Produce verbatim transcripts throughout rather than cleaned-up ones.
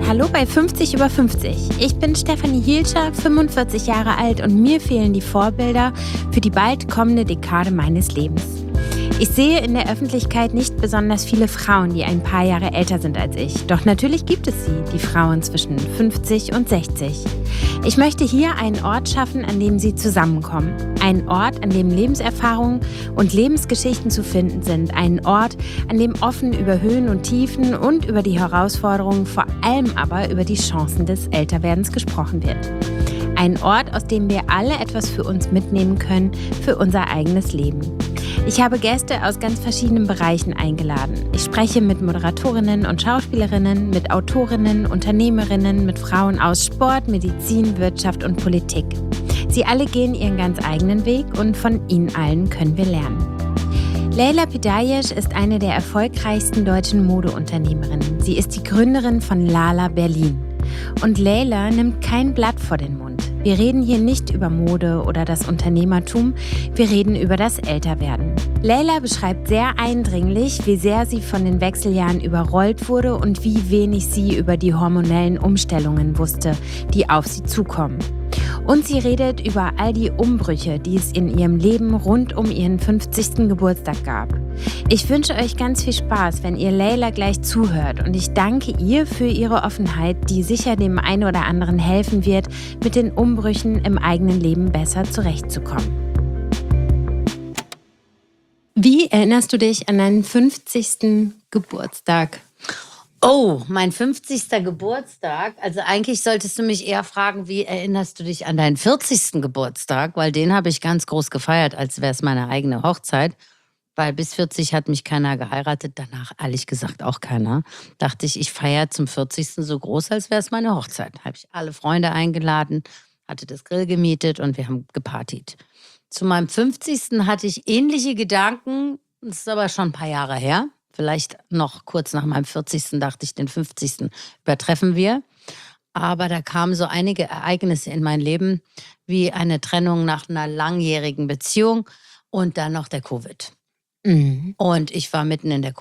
Hallo bei fünfzig über fünfzig. Ich bin Stefanie Hielscher, fünfundvierzig Jahre alt und mir fehlen die Vorbilder für die bald kommende Dekade meines Lebens. Ich sehe in der Öffentlichkeit nicht besonders viele Frauen, die ein paar Jahre älter sind als ich. Doch natürlich gibt es sie, die Frauen zwischen fünfzig und sechzig. Ich möchte hier einen Ort schaffen, an dem sie zusammenkommen. Einen Ort, an dem Lebenserfahrungen und Lebensgeschichten zu finden sind. Einen Ort, an dem offen über Höhen und Tiefen und über die Herausforderungen, vor allem aber über die Chancen des Älterwerdens gesprochen wird. Ein Ort, aus dem wir alle etwas für uns mitnehmen können, für unser eigenes Leben. Ich habe Gäste aus ganz verschiedenen Bereichen eingeladen. Ich spreche mit Moderatorinnen und Schauspielerinnen, mit Autorinnen, Unternehmerinnen, mit Frauen aus Sport, Medizin, Wirtschaft und Politik. Sie alle gehen ihren ganz eigenen Weg und von ihnen allen können wir lernen. Leyla Pedayesh ist eine der erfolgreichsten deutschen Modeunternehmerinnen. Sie ist die Gründerin von Lala Berlin. Und Leyla nimmt kein Blatt vor den Mund. Wir reden hier nicht über Mode oder das Unternehmertum, wir reden über das Älterwerden. Leyla beschreibt sehr eindringlich, wie sehr sie von den Wechseljahren überrollt wurde und wie wenig sie über die hormonellen Umstellungen wusste, die auf sie zukommen. Und sie redet über all die Umbrüche, die es in ihrem Leben rund um ihren fünfzigsten Geburtstag gab. Ich wünsche euch ganz viel Spaß, wenn ihr Leyla gleich zuhört. Und ich danke ihr für ihre Offenheit, die sicher dem einen oder anderen helfen wird, mit den Umbrüchen im eigenen Leben besser zurechtzukommen. Wie erinnerst du dich an deinen fünfzigsten Geburtstag? Oh, mein fünfzigster Geburtstag. Also eigentlich solltest du mich eher fragen, wie erinnerst du dich an deinen vierzigsten Geburtstag? Weil den habe ich ganz groß gefeiert, als wäre es meine eigene Hochzeit. Weil bis vierzig hat mich keiner geheiratet, danach ehrlich gesagt auch keiner. Dachte ich, ich feiere zum vierzigsten so groß, als wäre es meine Hochzeit. Habe ich alle Freunde eingeladen, hatte das Grill gemietet und wir haben gepartyt. Zu meinem fünfzigsten hatte ich ähnliche Gedanken, das ist aber schon ein paar Jahre her. Vielleicht noch kurz nach meinem vierzigsten dachte ich, den fünfzigsten übertreffen wir. Aber da kamen so einige Ereignisse in mein Leben, wie eine Trennung nach einer langjährigen Beziehung und dann noch der Covid. Mhm. Und ich war mitten in der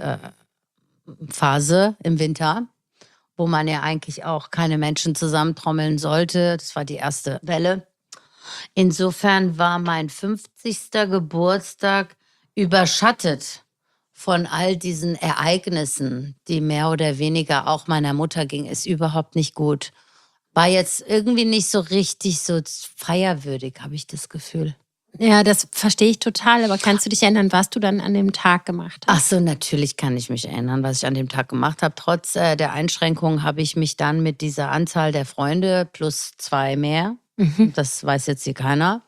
Covid-Phase im Winter, wo man ja eigentlich auch keine Menschen zusammentrommeln sollte. Das war die erste Welle. Insofern war mein fünfzigster Geburtstag überschattet von all diesen Ereignissen, die mehr oder weniger, auch meiner Mutter ging es überhaupt nicht gut. War jetzt irgendwie nicht so richtig so feierwürdig, habe ich das Gefühl. Ja, das verstehe ich total, aber kannst du dich erinnern, was du dann an dem Tag gemacht hast? Ach so, natürlich kann ich mich erinnern, was ich an dem Tag gemacht habe. Trotz äh, der Einschränkungen habe ich mich dann mit dieser Anzahl der Freunde plus zwei mehr, mhm. das weiß jetzt hier keiner.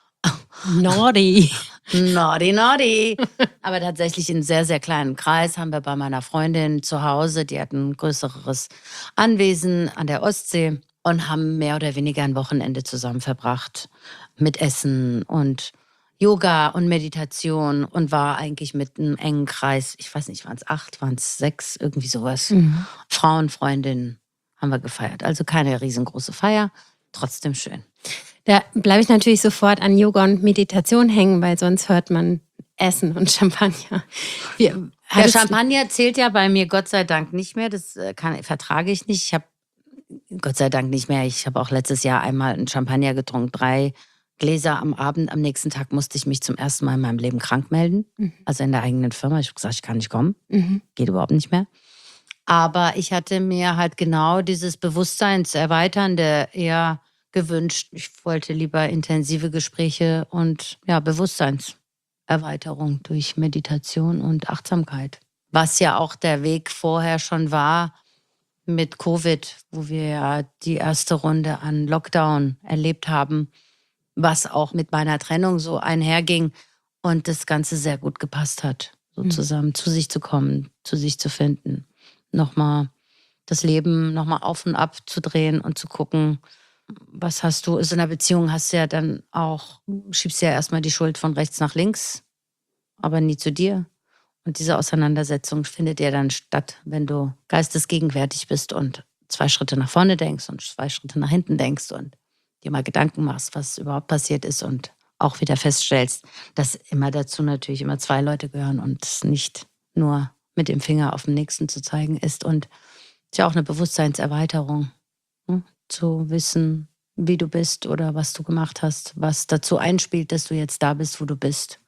Naughty. Naughty, naughty. Aber tatsächlich in einem sehr, sehr kleinen Kreis haben wir bei meiner Freundin zu Hause, die hat ein größeres Anwesen an der Ostsee und haben mehr oder weniger ein Wochenende zusammen verbracht mit Essen und Yoga und Meditation und war eigentlich mit einem engen Kreis, ich weiß nicht, waren es acht, waren es sechs, irgendwie sowas. Mhm. Frauen, Freundinnen haben wir gefeiert. Also keine riesengroße Feier, trotzdem schön. Da bleibe ich natürlich sofort an Yoga und Meditation hängen, weil sonst hört man Essen und Champagner. Wie, Der Champagner zählt ja bei mir Gott sei Dank nicht mehr. Das kann, vertrage ich nicht. Ich habe Gott sei Dank nicht mehr. Ich habe auch letztes Jahr einmal einen Champagner getrunken. Drei Gläser am Abend. Am nächsten Tag musste ich mich zum ersten Mal in meinem Leben krank melden. Mhm. Also in der eigenen Firma. Ich habe gesagt, ich kann nicht kommen. Mhm. Geht überhaupt nicht mehr. Aber ich hatte mir halt genau dieses Bewusstseinserweiternde eher gewünscht. Ich wollte lieber intensive Gespräche und ja, Bewusstseinserweiterung durch Meditation und Achtsamkeit. Was ja auch der Weg vorher schon war mit Covid, wo wir ja die erste Runde an Lockdown erlebt haben, was auch mit meiner Trennung so einherging und das Ganze sehr gut gepasst hat, so mhm. zusammen zu sich zu kommen, zu sich zu finden, nochmal das Leben nochmal auf und ab zu drehen und zu gucken, was hast du, also in einer Beziehung hast du ja dann auch, schiebst ja erstmal die Schuld von rechts nach links, aber nie zu dir. Und diese Auseinandersetzung findet ja dann statt, wenn du geistesgegenwärtig bist und zwei Schritte nach vorne denkst und zwei Schritte nach hinten denkst und dir mal Gedanken machst, was überhaupt passiert ist und auch wieder feststellst, dass immer dazu natürlich immer zwei Leute gehören und es nicht nur mit dem Finger auf den Nächsten zu zeigen ist. Und Ist ja auch eine Bewusstseinserweiterung, ne? Zu wissen, wie du bist oder was du gemacht hast, was dazu einspielt, dass du jetzt da bist, wo du bist.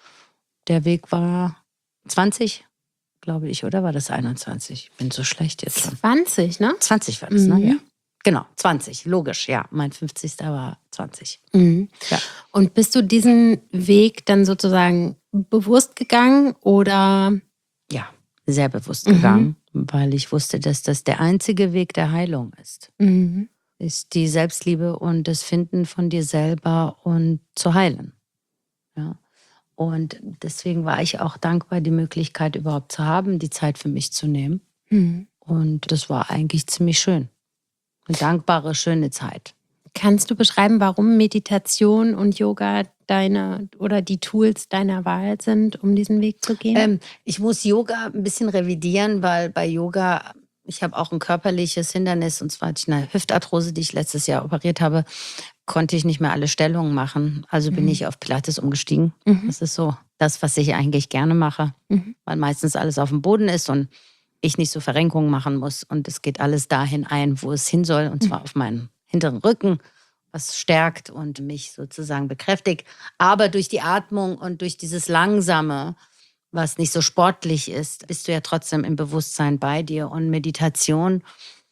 Der Weg war zwanzig, glaube ich, oder war das einundzwanzig? Ich bin so schlecht jetzt schon. zwanzig, ne? zwanzig war das, Mhm. ne? Ja. Genau, zwanzig, logisch, ja. Mein fünfzigster war zwanzig. Mhm. Ja. Und bist du diesen Weg dann sozusagen bewusst gegangen oder? Ja, sehr bewusst Mhm. gegangen, weil ich wusste, dass das der einzige Weg der Heilung ist. Mhm. Ist die Selbstliebe und das Finden von dir selber und zu heilen. Ja. Und deswegen war ich auch dankbar, die Möglichkeit überhaupt zu haben, die Zeit für mich zu nehmen. Mhm. Und das war eigentlich ziemlich schön. Eine dankbare, schöne Zeit. Kannst du beschreiben, warum Meditation und Yoga deine oder die Tools deiner Wahl sind, um diesen Weg zu gehen? Ähm, ich muss Yoga ein bisschen revidieren, weil bei Yoga, ich habe auch ein körperliches Hindernis, und zwar hatte ich eine Hüftarthrose, die ich letztes Jahr operiert habe, konnte ich nicht mehr alle Stellungen machen. Also bin Mhm. ich auf Pilates umgestiegen. Mhm. Das ist so das, was ich eigentlich gerne mache, Mhm. weil meistens alles auf dem Boden ist und ich nicht so Verrenkungen machen muss. Und es geht alles dahin ein, wo es hin soll, und zwar auf meinen hinteren Rücken, was stärkt und mich sozusagen bekräftigt. Aber durch die Atmung und durch dieses Langsame, was nicht so sportlich ist, bist du ja trotzdem im Bewusstsein bei dir. Und Meditation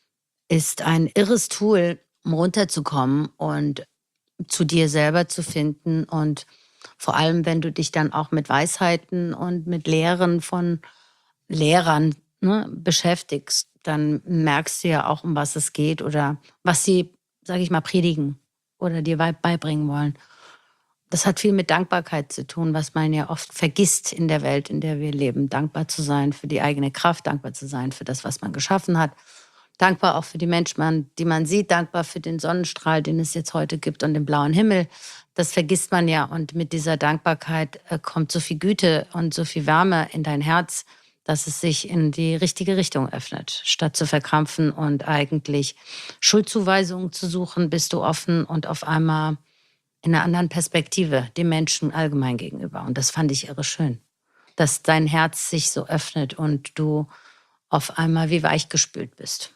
ist ein irres Tool, um runterzukommen und zu dir selber zu finden. Und vor allem, wenn du dich dann auch mit Weisheiten und mit Lehren von Lehrern, ne, beschäftigst, dann merkst du ja auch, um was es geht oder was sie, sage ich mal, predigen oder dir beibringen wollen. Das hat viel mit Dankbarkeit zu tun, was man ja oft vergisst in der Welt, in der wir leben. Dankbar zu sein für die eigene Kraft, dankbar zu sein für das, was man geschaffen hat. Dankbar auch für die Menschen, die man sieht, dankbar für den Sonnenstrahl, den es jetzt heute gibt, und den blauen Himmel. Das vergisst man ja, und mit dieser Dankbarkeit äh, kommt so viel Güte und so viel Wärme in dein Herz, dass es sich in die richtige Richtung öffnet. Statt zu verkrampfen und eigentlich Schuldzuweisungen zu suchen, bist du offen und auf einmal in einer anderen Perspektive dem Menschen allgemein gegenüber. Und das fand ich irre schön, dass dein Herz sich so öffnet und du auf einmal wie weichgespült bist.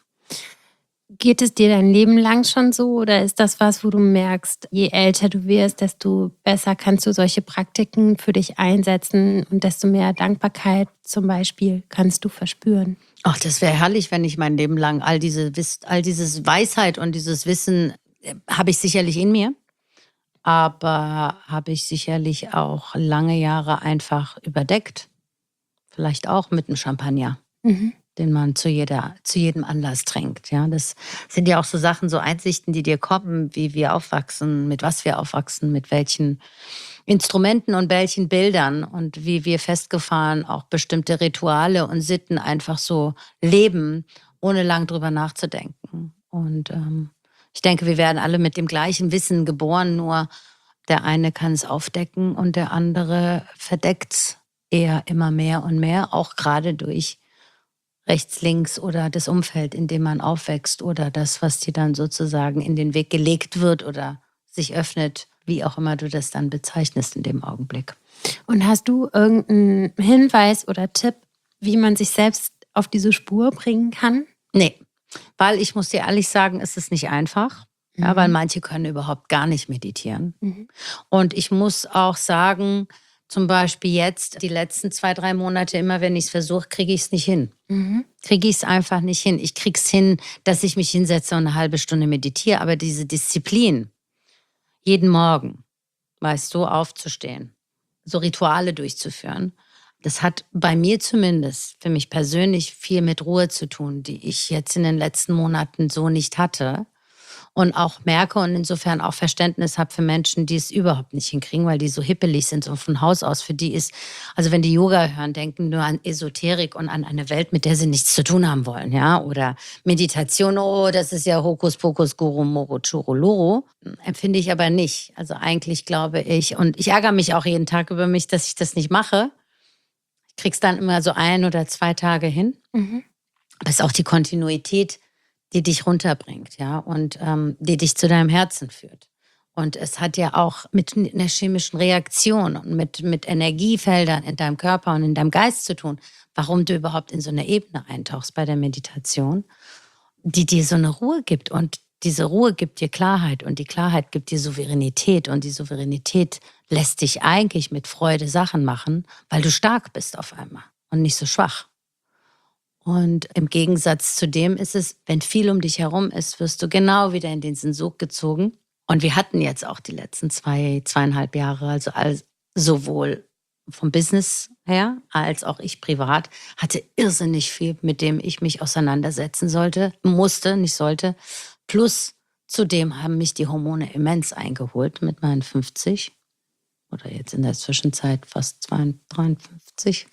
Geht es dir dein Leben lang schon so, oder ist das was, wo du merkst, je älter du wirst, desto besser kannst du solche Praktiken für dich einsetzen und desto mehr Dankbarkeit zum Beispiel kannst du verspüren? Ach, das wäre herrlich, wenn ich mein Leben lang all diese Wiss, all dieses Weisheit und dieses Wissen äh, habe ich sicherlich in mir, aber habe ich sicherlich auch lange Jahre einfach überdeckt. Vielleicht auch mit einem Champagner. Mhm. Den man zu jeder, zu jedem Anlass trinkt. Ja, das sind ja auch so Sachen, so Einsichten, die dir kommen, wie wir aufwachsen, mit was wir aufwachsen, mit welchen Instrumenten und welchen Bildern, und wie wir festgefahren auch bestimmte Rituale und Sitten einfach so leben, ohne lang drüber nachzudenken. Und ähm, ich denke, wir werden alle mit dem gleichen Wissen geboren, nur der eine kann es aufdecken und der andere verdeckt es eher immer mehr und mehr, auch gerade durch rechts, links oder das Umfeld, in dem man aufwächst, oder das, was dir dann sozusagen in den Weg gelegt wird oder sich öffnet, wie auch immer du das dann bezeichnest in dem Augenblick. Und hast du irgendeinen Hinweis oder Tipp, wie man sich selbst auf diese Spur bringen kann? Nee, weil ich muss dir ehrlich sagen, es ist nicht einfach, Mhm. ja, weil manche können überhaupt gar nicht meditieren. Mhm. Und ich muss auch sagen, zum Beispiel jetzt, die letzten zwei, drei Monate, immer wenn ich es versuche, kriege ich es nicht hin. Mhm. Kriege ich es einfach nicht hin. Ich kriege es hin, dass ich mich hinsetze und eine halbe Stunde meditiere. Aber diese Disziplin, jeden Morgen, weißt du, aufzustehen, so Rituale durchzuführen, das hat bei mir zumindest, für mich persönlich, viel mit Ruhe zu tun, die ich jetzt in den letzten Monaten so nicht hatte. Und auch merke und insofern auch Verständnis habe für Menschen, die es überhaupt nicht hinkriegen, weil die so hippelig sind, so von Haus aus. Für die ist, also wenn die Yoga hören, denken nur an Esoterik und an eine Welt, mit der sie nichts zu tun haben wollen, ja. Oder Meditation, oh, das ist ja Hokuspokus, Guru, Moro, Churu, Loro. Empfinde ich aber nicht. Also eigentlich glaube ich, und ich ärgere mich auch jeden Tag über mich, dass ich das nicht mache. Ich krieg's dann immer so ein oder zwei Tage hin. Mhm. Aber es ist auch die Kontinuität, die dich runterbringt, ja, und ähm, die dich zu deinem Herzen führt. Und es hat ja auch mit einer chemischen Reaktion und mit, mit Energiefeldern in deinem Körper und in deinem Geist zu tun, warum du überhaupt in so eine Ebene eintauchst bei der Meditation, die dir so eine Ruhe gibt. Und diese Ruhe gibt dir Klarheit und die Klarheit gibt dir Souveränität. Und die Souveränität lässt dich eigentlich mit Freude Sachen machen, weil du stark bist auf einmal und nicht so schwach. Und im Gegensatz zu dem ist es, wenn viel um dich herum ist, wirst du genau wieder in den Sog gezogen. Und wir hatten jetzt auch die letzten zwei, zweieinhalb Jahre, also als, sowohl vom Business her, als auch ich privat, hatte irrsinnig viel, mit dem ich mich auseinandersetzen sollte, musste, nicht sollte. Plus zudem haben mich die Hormone immens eingeholt mit meinen fünfzig. Oder jetzt in der Zwischenzeit fast dreiundfünfzig.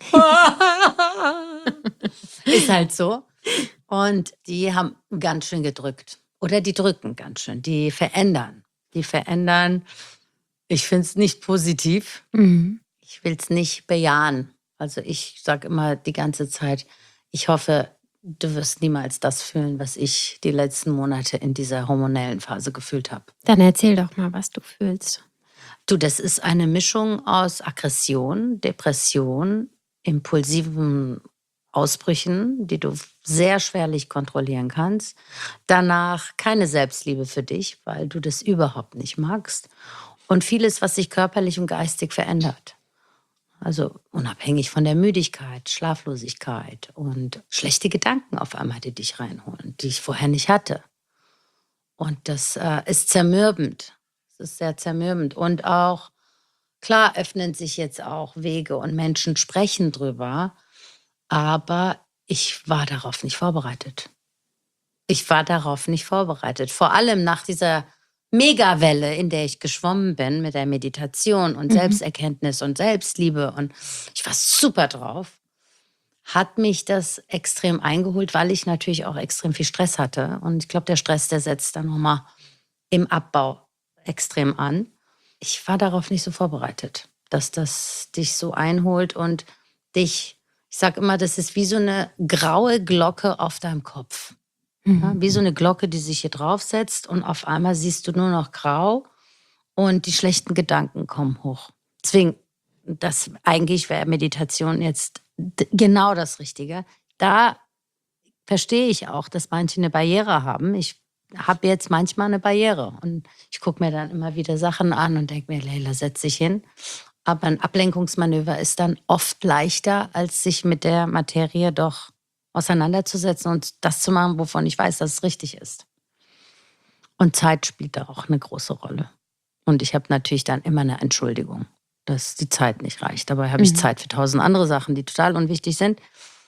Ist halt so. Und die haben ganz schön gedrückt. Oder die drücken ganz schön. Die verändern. Die verändern. Ich finde es nicht positiv. Mhm. Ich will es nicht bejahen. Also ich sage immer die ganze Zeit, ich hoffe, du wirst niemals das fühlen, was ich die letzten Monate in dieser hormonellen Phase gefühlt habe. Dann erzähl doch mal, was du fühlst. Du, das ist eine Mischung aus Aggression, Depression, impulsiven Ausbrüchen, die du sehr schwerlich kontrollieren kannst. Danach keine Selbstliebe für dich, weil du das überhaupt nicht magst. Und vieles, was sich körperlich und geistig verändert. Also unabhängig von der Müdigkeit, Schlaflosigkeit und schlechte Gedanken auf einmal, die dich reinholen, die ich vorher nicht hatte. Und das äh, ist zermürbend. Das ist sehr zermürbend. Und auch, klar öffnen sich jetzt auch Wege und Menschen sprechen drüber, aber ich war darauf nicht vorbereitet. Ich war darauf nicht vorbereitet. Vor allem nach dieser Megawelle, in der ich geschwommen bin mit der Meditation und mhm. Selbsterkenntnis und Selbstliebe und ich war super drauf, hat mich das extrem eingeholt, weil ich natürlich auch extrem viel Stress hatte. Und ich glaube, der Stress, der setzt dann nochmal im Abbau extrem an. Ich war darauf nicht so vorbereitet, dass das dich so einholt und dich, ich sage immer, das ist wie so eine graue Glocke auf deinem Kopf. Mhm. Ja, wie so eine Glocke, die sich hier draufsetzt und auf einmal siehst du nur noch grau und die schlechten Gedanken kommen hoch. Deswegen, das eigentlich wäre Meditation jetzt d- genau das Richtige. Da verstehe ich auch, dass manche eine Barriere haben. Ich habe jetzt manchmal eine Barriere und ich gucke mir dann immer wieder Sachen an und denke mir, Leila, setz dich hin. Aber ein Ablenkungsmanöver ist dann oft leichter, als sich mit der Materie doch auseinanderzusetzen und das zu machen, wovon ich weiß, dass es richtig ist. Und Zeit spielt da auch eine große Rolle. Und ich habe natürlich dann immer eine Entschuldigung, dass die Zeit nicht reicht. Dabei habe ich mhm. Zeit für tausend andere Sachen, die total unwichtig sind.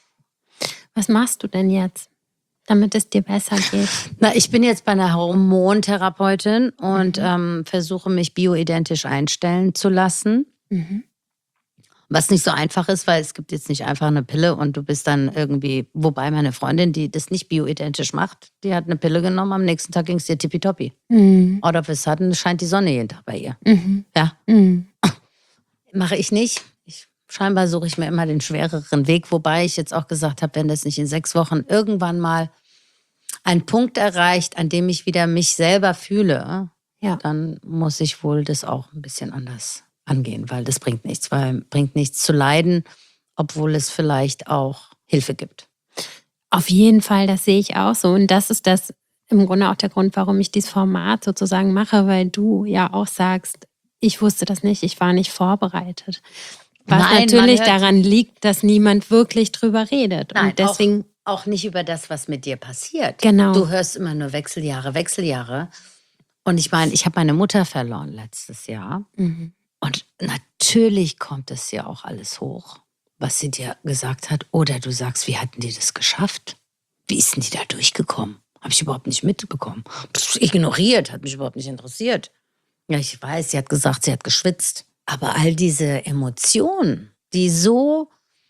Was machst du denn jetzt, damit es dir besser geht? Na, ich bin jetzt bei einer Hormontherapeutin und mhm. ähm, versuche mich bioidentisch einstellen zu lassen. Mhm. Was nicht so einfach ist, weil es gibt jetzt nicht einfach eine Pille und du bist dann irgendwie, wobei meine Freundin, die das nicht bioidentisch macht, die hat eine Pille genommen, am nächsten Tag ging es dir tippitoppi. Mhm. All of a sudden scheint die Sonne jeden Tag bei ihr. Mhm. Ja. Mhm. Mache ich nicht. Ich, scheinbar suche ich mir immer den schwereren Weg, wobei ich jetzt auch gesagt habe, wenn das nicht in sechs Wochen irgendwann mal ein Punkt erreicht, an dem ich wieder mich selber fühle, ja. dann muss ich wohl das auch ein bisschen anders angehen, weil das bringt nichts, weil bringt nichts zu leiden, obwohl es vielleicht auch Hilfe gibt. Auf jeden Fall, das sehe ich auch so. Und das ist das im Grunde auch der Grund, warum ich dieses Format sozusagen mache, weil du ja auch sagst, ich wusste das nicht, ich war nicht vorbereitet. Was Nein, natürlich daran liegt, dass niemand wirklich drüber redet. Nein, und deswegen auch, auch nicht über das, was mit dir passiert. Genau. Du hörst immer nur Wechseljahre, Wechseljahre. Und ich meine, ich habe meine Mutter verloren letztes Jahr. Mhm. Und natürlich kommt es ja auch alles hoch, was sie dir gesagt hat. Oder du sagst, wie hatten die das geschafft? Wie ist denn die da durchgekommen? Habe ich überhaupt nicht mitbekommen. Pff, ignoriert, hat mich überhaupt nicht interessiert. Ja, ich weiß, sie hat gesagt, sie hat geschwitzt. Aber all diese Emotionen, die so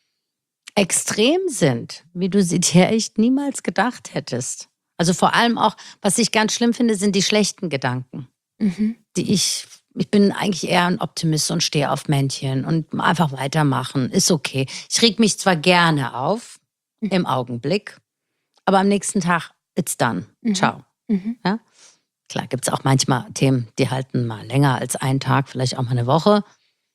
extrem sind, wie du sie dir echt niemals gedacht hättest. Also vor allem auch, was ich ganz schlimm finde, sind die schlechten Gedanken, mhm. die ich... Ich bin eigentlich eher ein Optimist und stehe auf Männchen und einfach weitermachen. Ist okay. Ich reg mich zwar gerne auf mhm. im Augenblick, aber am nächsten Tag, it's done. Mhm. Ciao. Mhm. Ja? Klar, gibt es auch manchmal Themen, die halten mal länger als einen Tag, vielleicht auch mal eine Woche.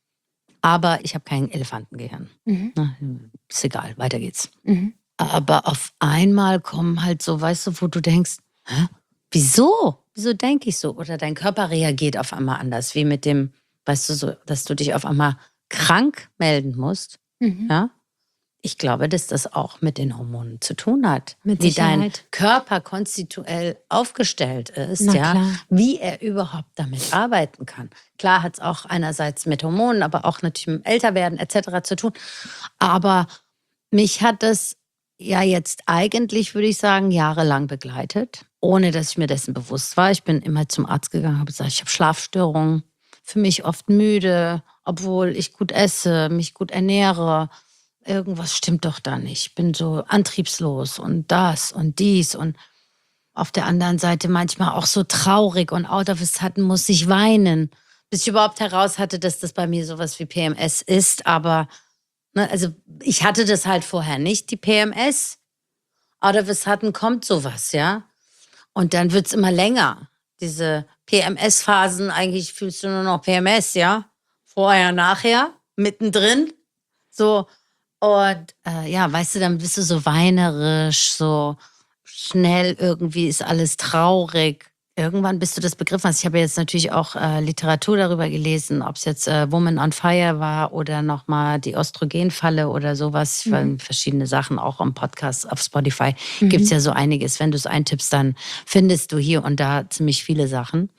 Aber ich habe kein Elefantengehirn. Mhm. Na, ist egal, weiter geht's. Mhm. Aber auf einmal kommen halt so, weißt du, wo du denkst, hä? Wieso? Wieso denke ich so? Oder dein Körper reagiert auf einmal anders, wie mit dem, weißt du, so, dass du dich auf einmal krank melden musst. Mhm. Ja? Ich glaube, dass das auch mit den Hormonen zu tun hat. Mit wie Sicherheit. Dein Körper konstituell aufgestellt ist, Na ja, klar. wie er überhaupt damit arbeiten kann. Klar hat es auch einerseits mit Hormonen, aber auch natürlich mit dem Älterwerden et cetera zu tun. Aber mich hat das ja jetzt eigentlich, würde ich sagen, jahrelang begleitet, ohne dass ich mir dessen bewusst war. Ich bin immer zum Arzt gegangen, habe gesagt, ich habe Schlafstörungen, für mich oft müde, obwohl ich gut esse, mich gut ernähre. Irgendwas stimmt doch da nicht. Ich bin so antriebslos und das und dies und auf der anderen Seite manchmal auch so traurig und out of a sudden muss ich weinen, bis ich überhaupt heraus hatte, dass das bei mir sowas wie P M S ist. Aber ne, also ich hatte das halt vorher nicht, die P M S. Out of a sudden kommt sowas, ja. Und dann wird es immer länger. Diese P M S-Phasen, eigentlich fühlst du nur noch P M S, ja. Vorher, nachher, mittendrin. So. Und äh, ja, weißt du, dann bist du so weinerisch, so schnell irgendwie ist alles traurig. Irgendwann bist du das begriffen hast. Ich habe jetzt natürlich auch äh, Literatur darüber gelesen, ob es jetzt äh, Woman on Fire war oder nochmal die Östrogenfalle oder sowas. Mhm. Verschiedene Sachen, auch im Podcast auf Spotify mhm. gibt es ja so einiges. Wenn du es eintippst, dann findest du hier und da ziemlich viele Sachen.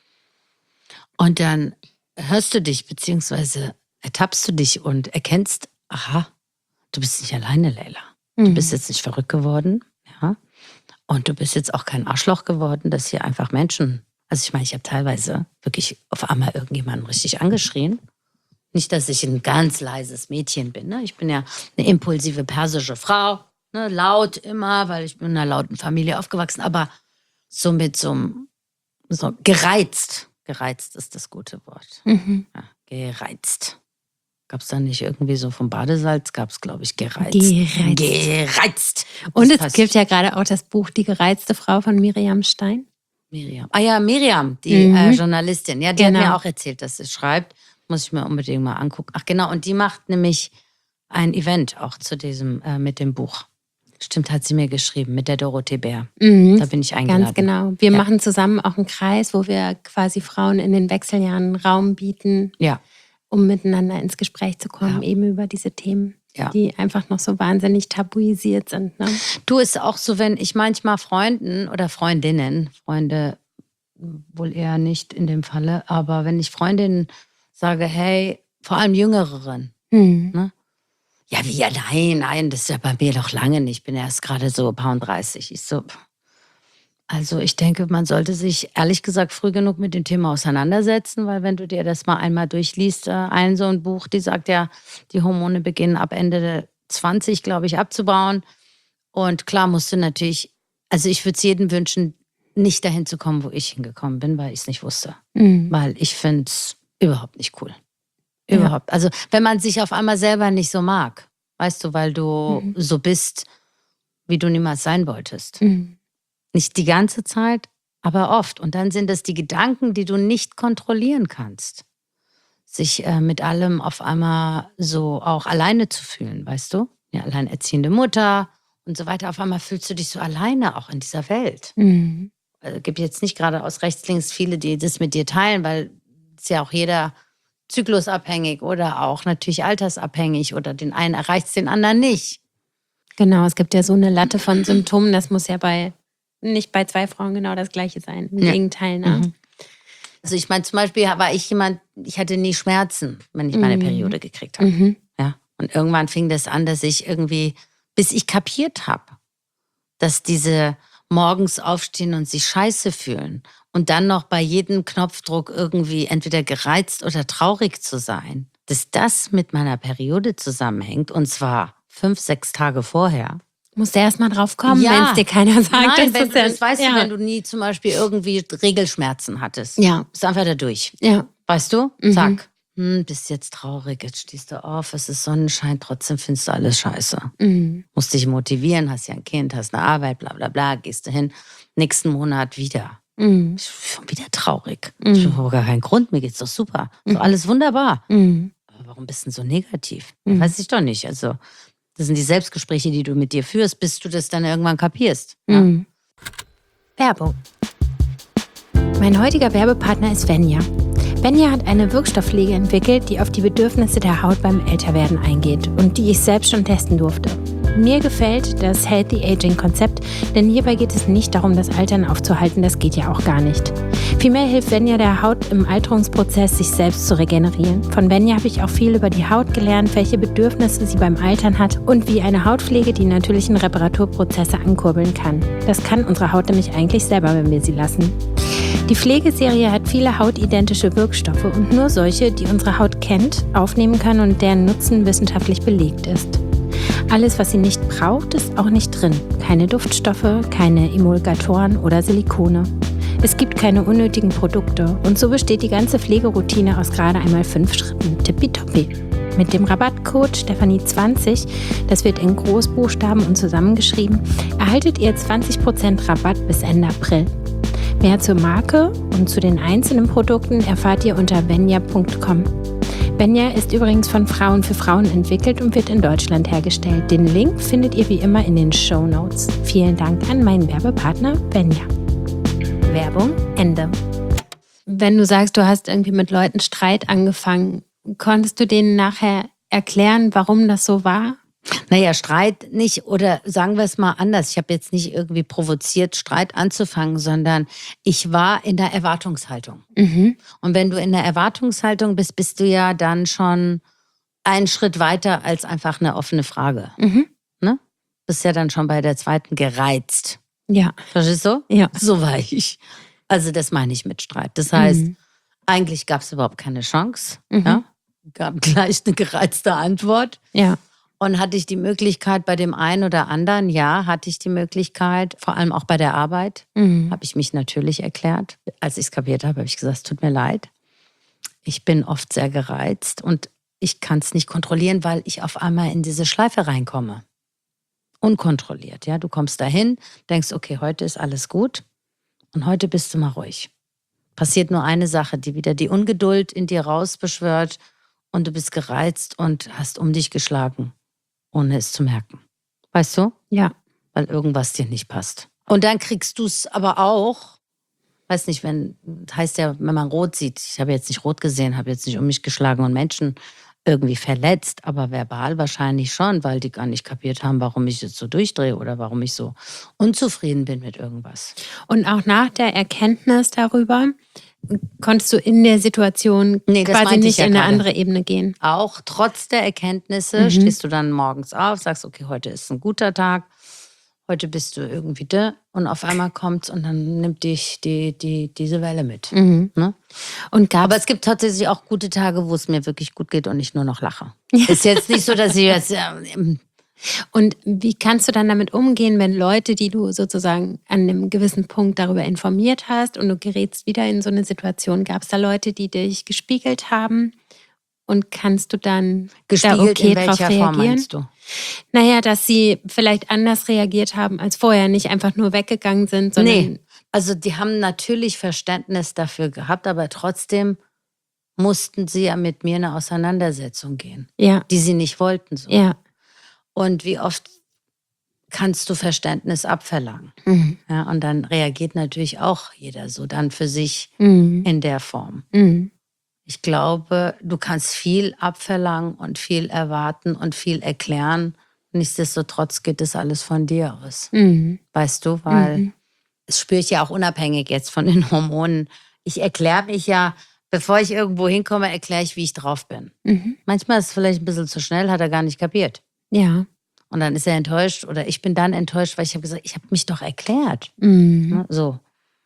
Und dann hörst du dich, beziehungsweise ertappst du dich und erkennst, aha, du bist nicht alleine, Leila. Du mhm. bist jetzt nicht verrückt geworden, ja. Und du bist jetzt auch kein Arschloch geworden, dass hier einfach Menschen, also ich meine, ich habe teilweise wirklich auf einmal irgendjemanden richtig angeschrien. Nicht, dass ich ein ganz leises Mädchen bin, ne? Ich bin ja eine impulsive persische Frau, ne? Laut immer, weil ich bin in einer lauten Familie aufgewachsen, aber so mit so einem, so gereizt. Gereizt ist das gute Wort. Mhm. Ja, gereizt. Gab es da nicht irgendwie so vom Badesalz, gab es, glaube ich, gereizt. Gereizt. Gereizt. Und es gibt ja gerade auch das Buch Die gereizte Frau von Miriam Stein. Miriam. Ah ja, Miriam, die mhm. äh, Journalistin. Ja, die genau. hat mir auch erzählt, dass sie schreibt. Muss ich mir unbedingt mal angucken. Ach genau, und die macht nämlich ein Event auch zu diesem, äh, mit dem Buch. Stimmt, hat sie mir geschrieben, mit der Dorothee Bär. Mhm. Da bin ich eingeladen. Ganz genau. Wir ja. machen zusammen auch einen Kreis, wo wir quasi Frauen in den Wechseljahren Raum bieten. Ja. Um miteinander ins Gespräch zu kommen, ja. eben über diese Themen, ja. die einfach noch so wahnsinnig tabuisiert sind. Ne? Du, ist auch so, wenn ich manchmal Freunden oder Freundinnen, Freunde wohl eher nicht in dem Falle, aber wenn ich Freundinnen sage, hey, vor allem Jüngeren, hm. ne? Ja, wie, ja, nein, nein, das ist ja bei mir noch lange nicht, ich bin erst gerade so paar und dreißig. Ich so, also ich denke, man sollte sich ehrlich gesagt früh genug mit dem Thema auseinandersetzen, weil wenn du dir das mal einmal durchliest, ein so ein Buch, die sagt ja, die Hormone beginnen ab Ende zwanzig, glaube ich, abzubauen. Und klar musst du natürlich, also ich würde es jedem wünschen, nicht dahin zu kommen, wo ich hingekommen bin, weil ich es nicht wusste. Mhm. Weil ich finde es überhaupt nicht cool. Überhaupt. Ja. Also wenn man sich auf einmal selber nicht so mag, weißt du, weil du mhm. so bist, wie du niemals sein wolltest. Mhm. Nicht die ganze Zeit, aber oft. Und dann sind es die Gedanken, die du nicht kontrollieren kannst. Sich äh, mit allem auf einmal so auch alleine zu fühlen, weißt du? Ja, alleinerziehende Mutter und so weiter. Auf einmal fühlst du dich so alleine auch in dieser Welt. Mhm. Es gibt jetzt nicht gerade aus rechts, links viele, die das mit dir teilen, weil es ja auch jeder zyklusabhängig oder auch natürlich altersabhängig oder den einen erreicht es, den anderen nicht. Genau, es gibt ja so eine Latte von Symptomen, das muss ja bei nicht bei zwei Frauen genau das Gleiche sein. Im ja. Gegenteil, ne? Mhm. Also ich meine, zum Beispiel war ich jemand, ich hatte nie Schmerzen, wenn ich meine mhm. Periode gekriegt habe. Mhm. Ja? Und irgendwann fing das an, dass ich irgendwie, bis ich kapiert habe, dass diese morgens aufstehen und sich scheiße fühlen und dann noch bei jedem Knopfdruck irgendwie entweder gereizt oder traurig zu sein, dass das mit meiner Periode zusammenhängt und zwar fünf, sechs Tage vorher. Musst du erst mal drauf kommen, ja. wenn es dir keiner sagt. Nein, wenn du das weißt ja. du, wenn du nie zum Beispiel irgendwie Regelschmerzen hattest. Ja. Bist einfach da durch. Ja. Weißt du? Mhm. Zack. Hm, bist jetzt traurig, jetzt stehst du auf, es ist Sonnenschein, trotzdem findest du alles scheiße. Mhm. Musst dich motivieren, hast ja ein Kind, hast eine Arbeit, bla bla bla, gehst du hin. Nächsten Monat wieder. Mhm. Ich bin schon wieder traurig. Mhm. Ich habe gar keinen Grund, mir geht's doch super. Mhm. So alles wunderbar. Mhm. Aber warum bist du denn so negativ? Mhm. Weiß ich doch nicht. Also, das sind die Selbstgespräche, die du mit dir führst, bis du das dann irgendwann kapierst. Mhm. Ja? Werbung. Mein heutiger Werbepartner ist Venya. Venya hat eine Wirkstoffpflege entwickelt, die auf die Bedürfnisse der Haut beim Älterwerden eingeht und die ich selbst schon testen durfte. Mir gefällt das Healthy Aging-Konzept, denn hierbei geht es nicht darum, das Altern aufzuhalten, das geht ja auch gar nicht. Vielmehr hilft Venya der Haut im Alterungsprozess, sich selbst zu regenerieren. Von Venya habe ich auch viel über die Haut gelernt, welche Bedürfnisse sie beim Altern hat und wie eine Hautpflege die natürlichen Reparaturprozesse ankurbeln kann. Das kann unsere Haut nämlich eigentlich selber, wenn wir sie lassen. Die Pflegeserie hat viele hautidentische Wirkstoffe und nur solche, die unsere Haut kennt, aufnehmen können und deren Nutzen wissenschaftlich belegt ist. Alles, was sie nicht braucht, ist auch nicht drin. Keine Duftstoffe, keine Emulgatoren oder Silikone. Es gibt keine unnötigen Produkte und so besteht die ganze Pflegeroutine aus gerade einmal fünf Schritten. Tippitoppi. Mit dem Rabattcode Stefanie zwanzig, das wird in Großbuchstaben und zusammengeschrieben, erhaltet ihr zwanzig Prozent Rabatt bis Ende April. Mehr zur Marke und zu den einzelnen Produkten erfahrt ihr unter venya punkt com. Venya ist übrigens von Frauen für Frauen entwickelt und wird in Deutschland hergestellt. Den Link findet ihr wie immer in den Shownotes. Vielen Dank an meinen Werbepartner Venya. Werbung Ende. Wenn du sagst, du hast irgendwie mit Leuten Streit angefangen, konntest du denen nachher erklären, warum das so war? Naja, Streit nicht, oder sagen wir es mal anders. Ich habe jetzt nicht irgendwie provoziert, Streit anzufangen, sondern ich war in der Erwartungshaltung. Mhm. Und wenn du in der Erwartungshaltung bist, bist du ja dann schon einen Schritt weiter als einfach eine offene Frage. Mhm. Ne? Bist ja dann schon bei der zweiten gereizt. Ja. Verstehst du? Ja. So war ich. Also das meine ich mit Streit. Das heißt, mhm. eigentlich gab es überhaupt keine Chance. Mhm. Ja? Gab gleich eine gereizte Antwort. Ja. Und hatte ich die Möglichkeit bei dem einen oder anderen, ja, hatte ich die Möglichkeit, vor allem auch bei der Arbeit, mhm. habe ich mich natürlich erklärt. Als ich es kapiert habe, habe ich gesagt, es tut mir leid. Ich bin oft sehr gereizt und ich kann es nicht kontrollieren, weil ich auf einmal in diese Schleife reinkomme. Unkontrolliert, ja. Du kommst dahin, denkst, okay, heute ist alles gut und heute bist du mal ruhig. Passiert nur eine Sache, die wieder die Ungeduld in dir rausbeschwört und du bist gereizt und hast um dich geschlagen. Ohne es zu merken. Weißt du? Ja. Weil irgendwas dir nicht passt. Und dann kriegst du es aber auch, weiß nicht, wenn, das heißt ja, wenn man rot sieht, ich habe jetzt nicht rot gesehen, habe jetzt nicht um mich geschlagen und Menschen irgendwie verletzt, aber verbal wahrscheinlich schon, weil die gar nicht kapiert haben, warum ich jetzt so durchdrehe oder warum ich so unzufrieden bin mit irgendwas. Und auch nach der Erkenntnis darüber, konntest du in der Situation nee, quasi nicht ja in eine gerade. andere Ebene gehen? Auch trotz der Erkenntnisse mhm. stehst du dann morgens auf, sagst, okay, heute ist ein guter Tag, heute bist du irgendwie da und auf einmal kommt's und dann nimmt dich die, die, diese Welle mit. Mhm. Ne? Und Aber es gibt tatsächlich auch gute Tage, wo es mir wirklich gut geht und ich nur noch lache. Ist jetzt nicht so, dass ich jetzt... Ähm, Und wie kannst du dann damit umgehen, wenn Leute, die du sozusagen an einem gewissen Punkt darüber informiert hast und du gerätst wieder in so eine Situation, gab es da Leute, die dich gespiegelt haben und kannst du dann gespiegelt da okay in welcher drauf reagieren? Form meinst du? Naja, dass sie vielleicht anders reagiert haben als vorher, nicht einfach nur weggegangen sind, sondern... Nee, also die haben natürlich Verständnis dafür gehabt, aber trotzdem mussten sie ja mit mir eine Auseinandersetzung gehen, ja. die sie nicht wollten. So. Ja. Und wie oft kannst du Verständnis abverlangen? Mhm. Ja, und dann reagiert natürlich auch jeder so dann für sich mhm. in der Form. Mhm. Ich glaube, du kannst viel abverlangen und viel erwarten und viel erklären. Nichtsdestotrotz geht das alles von dir aus. Mhm. Weißt du, weil mhm. das spüre ich ja auch unabhängig jetzt von den Hormonen. Ich erkläre mich ja, bevor ich irgendwo hinkomme, erkläre ich, wie ich drauf bin. Mhm. Manchmal ist es vielleicht ein bisschen zu schnell, hat er gar nicht kapiert. Ja. Und dann ist er enttäuscht oder ich bin dann enttäuscht, weil ich habe gesagt, ich habe mich doch erklärt. Mhm. So.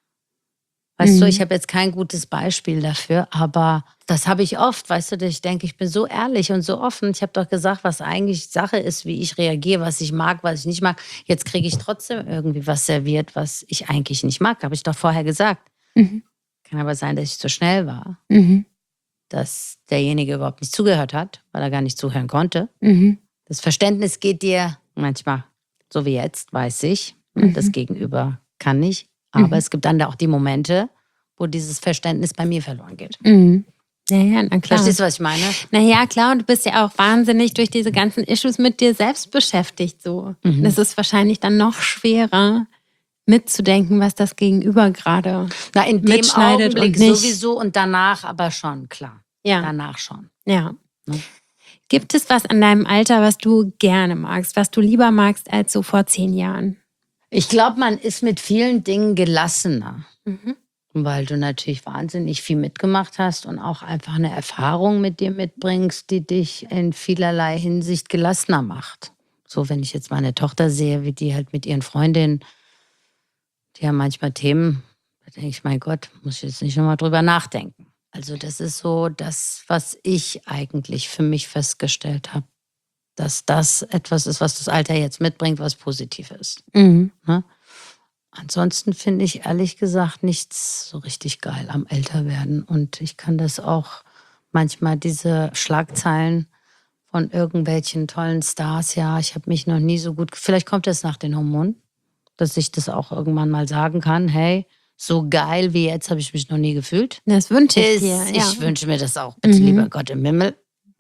Weißt mhm. du, ich habe jetzt kein gutes Beispiel dafür, aber das habe ich oft, weißt du, dass ich denke, ich bin so ehrlich und so offen. Ich habe doch gesagt, was eigentlich Sache ist, wie ich reagiere, was ich mag, was ich nicht mag. Jetzt kriege ich trotzdem irgendwie was serviert, was ich eigentlich nicht mag. Habe ich doch vorher gesagt. Mhm. Kann aber sein, dass ich zu schnell war. Mhm. Dass derjenige überhaupt nicht zugehört hat, weil er gar nicht zuhören konnte. Mhm. Das Verständnis geht dir manchmal, so wie jetzt, weiß ich, mhm. das Gegenüber kann nicht, Aber Mhm. es gibt dann auch die Momente, wo dieses Verständnis bei mir verloren geht. Mhm. Ja, ja, na klar. Verstehst du, was ich meine? Naja, klar, und du bist ja auch wahnsinnig durch diese ganzen Issues mit dir selbst beschäftigt. So. Mhm. Das ist wahrscheinlich dann noch schwerer, mitzudenken, was das Gegenüber gerade Na, in dem mitschneidet Augenblick und nicht. sowieso und danach aber schon, klar. Ja. Danach schon. Ja. Ne? Gibt es was an deinem Alter, was du gerne magst, was du lieber magst als so vor zehn Jahren? Ich glaube, man ist mit vielen Dingen gelassener. Mhm. Weil du natürlich wahnsinnig viel mitgemacht hast und auch einfach eine Erfahrung mit dir mitbringst, die dich in vielerlei Hinsicht gelassener macht. So, wenn ich jetzt meine Tochter sehe, wie die halt mit ihren Freundinnen, die haben manchmal Themen, da denke ich, mein Gott, muss ich jetzt nicht nochmal drüber nachdenken. Also das ist so das, was ich eigentlich für mich festgestellt habe, dass das etwas ist, was das Alter jetzt mitbringt, was positiv ist. Mhm. Ne? Ansonsten finde ich ehrlich gesagt nichts so richtig geil am Älterwerden. Und ich kann das auch manchmal, diese Schlagzeilen von irgendwelchen tollen Stars, ja, ich habe mich noch nie so gut, vielleicht kommt das nach den Hormonen, dass ich das auch irgendwann mal sagen kann, hey, so geil wie jetzt habe ich mich noch nie gefühlt. Das wünsche ich Ist, dir. Ja. Ich wünsche mir das auch, bitte Mhm. lieber Gott im Himmel.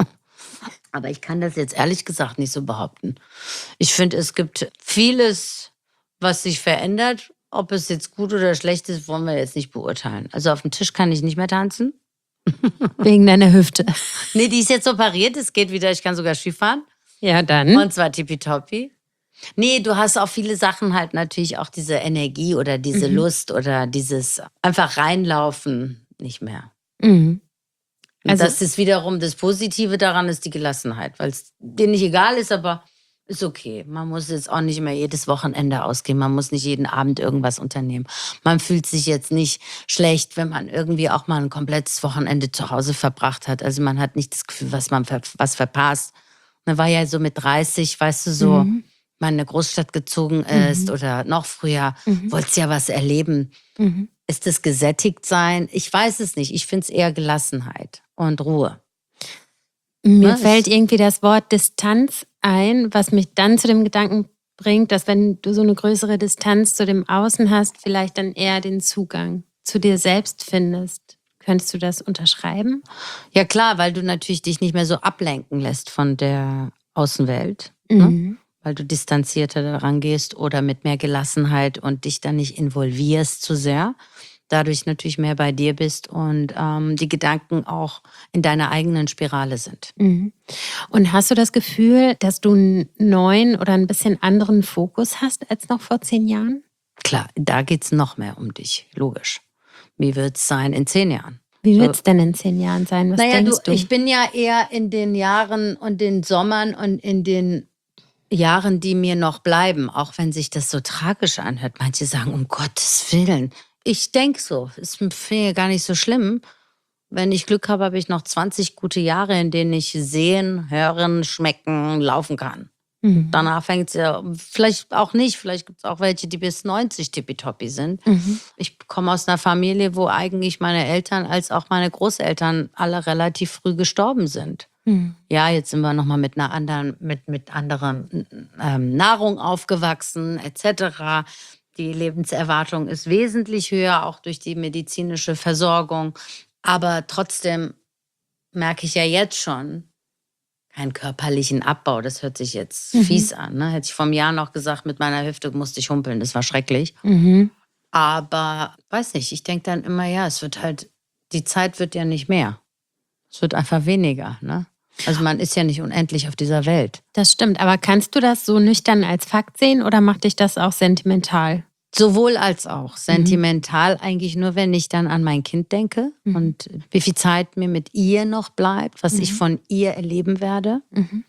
Aber ich kann das jetzt ehrlich gesagt nicht so behaupten. Ich finde, es gibt vieles, was sich verändert. Ob es jetzt gut oder schlecht ist, wollen wir jetzt nicht beurteilen. Also auf dem Tisch kann ich nicht mehr tanzen. Wegen deiner Hüfte. Nee, die ist jetzt operiert, es geht wieder, ich kann sogar Skifahren. Ja, dann. Und zwar tippitoppi. Nee, du hast auch viele Sachen halt natürlich auch diese Energie oder diese Mhm. Lust oder dieses einfach reinlaufen nicht mehr. Mhm. Und Also- das ist wiederum das Positive daran, ist die Gelassenheit, weil es dir nicht egal ist, aber ist okay. Man muss jetzt auch nicht mehr jedes Wochenende ausgehen. Man muss nicht jeden Abend irgendwas unternehmen. Man fühlt sich jetzt nicht schlecht, wenn man irgendwie auch mal ein komplettes Wochenende zu Hause verbracht hat. Also man hat nicht das Gefühl, was man ver was verpasst. Man war ja so mit dreißig, weißt du, so, Mhm. man in eine Großstadt gezogen ist Mhm. oder noch früher, Mhm. wolltest ja was erleben. Mhm. Ist das gesättigt sein? Ich weiß es nicht. Ich finde es eher Gelassenheit und Ruhe. Mir Ne, fällt es- irgendwie das Wort Distanz ein, was mich dann zu dem Gedanken bringt, dass wenn du so eine größere Distanz zu dem Außen hast, vielleicht dann eher den Zugang zu dir selbst findest. Könntest du das unterschreiben? Ja klar, weil du natürlich dich nicht mehr so ablenken lässt von der Außenwelt. Ne? Mhm. Weil du distanzierter daran gehst oder mit mehr Gelassenheit und dich dann nicht involvierst zu sehr. Dadurch natürlich mehr bei dir bist und ähm, die Gedanken auch in deiner eigenen Spirale sind. Mhm. Und hast du das Gefühl, dass du einen neuen oder ein bisschen anderen Fokus hast als noch vor zehn Jahren? Klar, da geht es noch mehr um dich, logisch. Wie wird es sein in zehn Jahren? Wie So. wird es denn in zehn Jahren sein? Was Naja, denkst du, du? ich bin ja eher in den Jahren und den Sommern und in den Jahren, die mir noch bleiben, auch wenn sich das so tragisch anhört. Manche sagen, um Gottes Willen. Ich denke so, ist mir gar nicht so schlimm. Wenn ich Glück habe, habe ich noch zwanzig gute Jahre, in denen ich sehen, hören, schmecken, laufen kann. Mhm. Danach fängt es ja, vielleicht auch nicht, vielleicht gibt es auch welche, die bis neunzig tippitoppi sind. Mhm. Ich komme aus einer Familie, wo eigentlich meine Eltern als auch meine Großeltern alle relativ früh gestorben sind. Mhm. Ja, jetzt sind wir nochmal mit einer anderen, mit, mit anderer ähm, Nahrung aufgewachsen, et cetera. Die Lebenserwartung ist wesentlich höher, auch durch die medizinische Versorgung. Aber trotzdem merke ich ja jetzt schon keinen körperlichen Abbau. Das hört sich jetzt Mhm. fies an. Ne? Hätte ich vor einem Jahr noch gesagt, mit meiner Hüfte musste ich humpeln. Das war schrecklich. Mhm. Aber weiß nicht, ich denke dann immer, ja, es wird halt, die Zeit wird ja nicht mehr. Es wird einfach weniger. Ne? Also man ist ja nicht unendlich auf dieser Welt. Das stimmt, aber kannst du das so nüchtern als Fakt sehen oder macht dich das auch sentimental? Sowohl als auch. Sentimental eigentlich nur, wenn ich dann an mein Kind denke Mhm. und wie viel Zeit mir mit ihr noch bleibt, was Mhm. ich von ihr erleben werde. Mhm.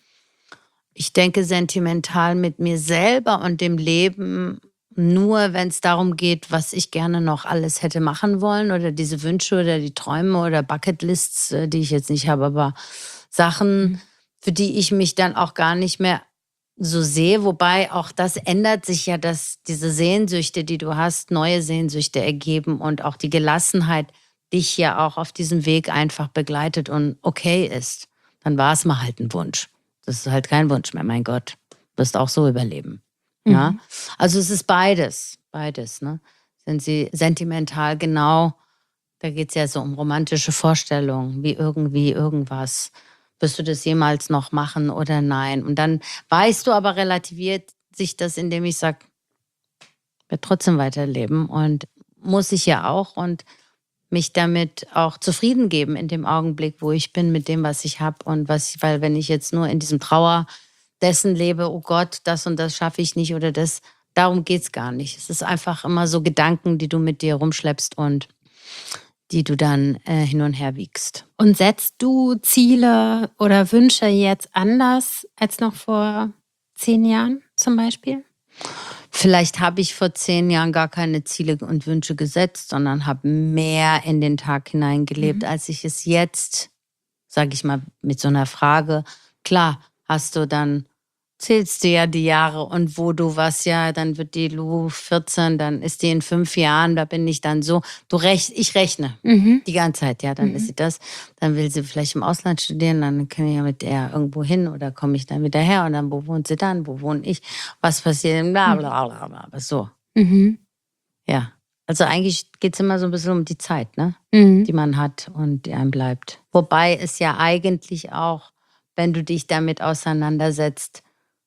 Ich denke sentimental mit mir selber und dem Leben nur, wenn es darum geht, was ich gerne noch alles hätte machen wollen oder diese Wünsche oder die Träume oder Bucketlists, äh, die ich jetzt nicht habe, aber Sachen, Mhm. für die ich mich dann auch gar nicht mehr so sehe. Wobei auch das ändert sich ja, dass diese Sehnsüchte, die du hast, neue Sehnsüchte ergeben und auch die Gelassenheit dich ja auch auf diesem Weg einfach begleitet und okay ist. Dann war es mal halt ein Wunsch. Das ist halt kein Wunsch mehr, mein Gott. Du wirst auch so überleben. Ja? Mhm. Also es ist beides, beides. Ne? Sind sie sentimental? Genau. Da geht es ja so um romantische Vorstellungen, wie irgendwie irgendwas. Wirst du das jemals noch machen oder nein? Und dann weißt du aber, relativiert sich das, indem ich sage, ich werde trotzdem weiterleben und muss ich ja auch und mich damit auch zufrieden geben in dem Augenblick, wo ich bin mit dem, was ich habe und was, weil wenn ich jetzt nur in diesem Trauer dessen lebe, oh Gott, das und das schaffe ich nicht oder das, darum geht es gar nicht. Es ist einfach immer so Gedanken, die du mit dir rumschleppst und die du dann äh, hin und her wiegst. Und setzt du Ziele oder Wünsche jetzt anders als noch vor zehn Jahren zum Beispiel? Vielleicht habe ich vor zehn Jahren gar keine Ziele und Wünsche gesetzt, sondern habe mehr in den Tag hineingelebt, mhm. als ich es jetzt, sage ich mal, mit so einer Frage. Klar, hast du dann, zählst du ja die Jahre und wo du was, ja, dann wird die Lu vierzehn, dann ist die in fünf Jahren, da bin ich dann so. Du rech, ich rechne mhm. die ganze Zeit, ja, dann mhm. ist sie das. Dann will sie vielleicht im Ausland studieren, dann kann ich ja mit der irgendwo hin oder komme ich dann wieder her und dann, wo wohnt sie dann, wo wohne ich, was passiert, bla bla bla bla, aber so. Mhm. Ja, also eigentlich geht es immer so ein bisschen um die Zeit, ne, mhm. die man hat und die einem bleibt. Wobei es ja eigentlich auch, wenn du dich damit auseinandersetzt,